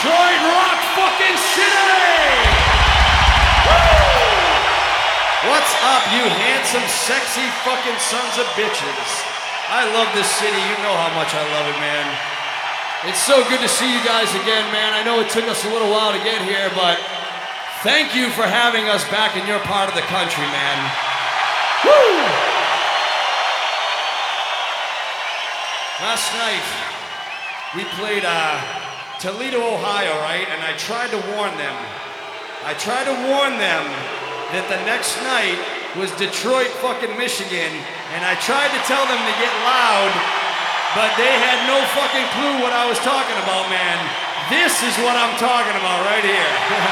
Detroit Rock fucking City! Woo! What's up, you handsome, sexy fucking sons of bitches? I love this city. You know how much I love it, man. It's so good to see you guys again, man. I know it took us a little while to get here, but thank you for having us back in your part of the country, man. Woo! Last night, we played Toledo, Ohio, right? And I tried to warn them. That the next night was Detroit, fucking Michigan, and I tried to tell them to get loud, but they had no fucking clue what I was talking about, man. This is what I'm talking about right here.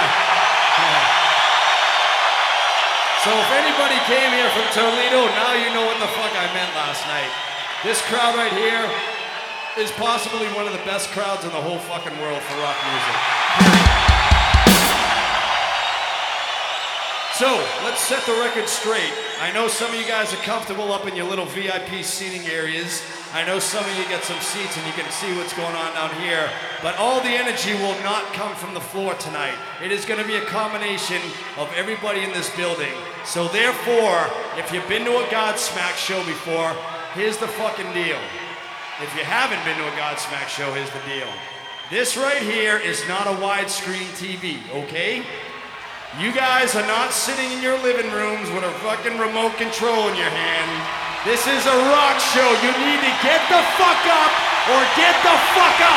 So if anybody came here from Toledo, now you know what the fuck I meant last night. This crowd right here is possibly one of the best crowds in the whole fucking world for rock music. So, let's set the record straight. I know some of you guys are comfortable up in your little VIP seating areas. I know some of you get some seats and you can see what's going on down here. But all the energy will not come from the floor tonight. It is going to be a combination of everybody in this building. So therefore, if you've been to a Godsmack show before, here's the fucking deal. If you haven't been to a Godsmack show, here's the deal. This right here is not a widescreen TV, okay? You guys are not sitting in your living rooms with a fucking remote control in your hand. This is a rock show. You need to get the fuck up or get the fuck out.